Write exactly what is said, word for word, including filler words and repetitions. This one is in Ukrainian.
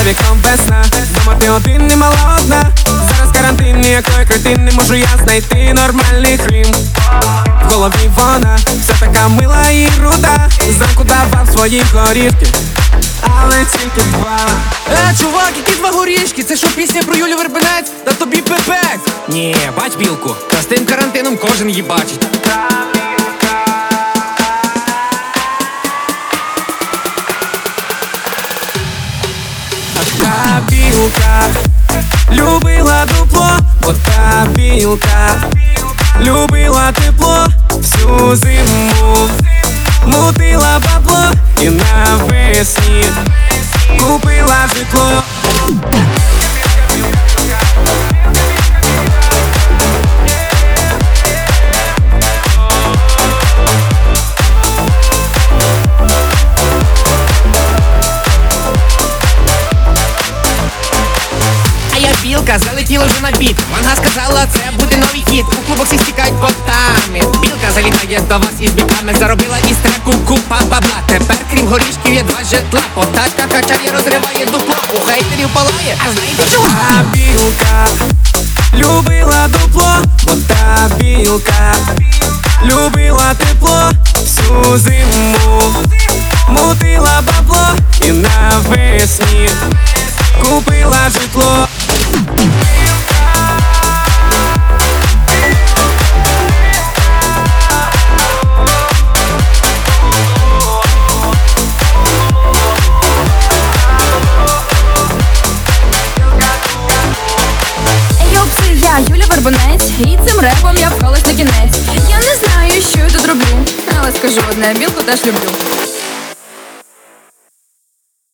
вікном весна, дома ти один, не мала одна. Зараз карантин, ніякої кретин, не можу я знайти нормальний хрім. В голові вона, вся така мила і руда. Зранку давав свої горішки, але тільки два. Е, чувак, які два горішки? Це що, пісня про Юлю Вербенець? Та тобі пипець. Ні, бач білку, та з тим карантином кожен її бачить. Та білка любила дупло, бо та білка любила тепло всю зиму, мутила бабло і навесні купила житло. Білка залетіла вже на біт. Ванга сказала, це буде новий хіт. У клубах всі стікають ботами. Білка залітає до вас із бітами. Заробила із треку купа бабла. Тепер крім горішків є два житла. Потачка качає, розриває дупло. У хейтерів палає, а знаєте чого? Та білка любила дупло, бо та білка любила тепло всю зиму, мутила бабло і навесні купила житло. Я Юля Вербенець, і цим репом я вколась на кінець. Я не знаю, що я тут роблю, але скажу одне, білку теж люблю.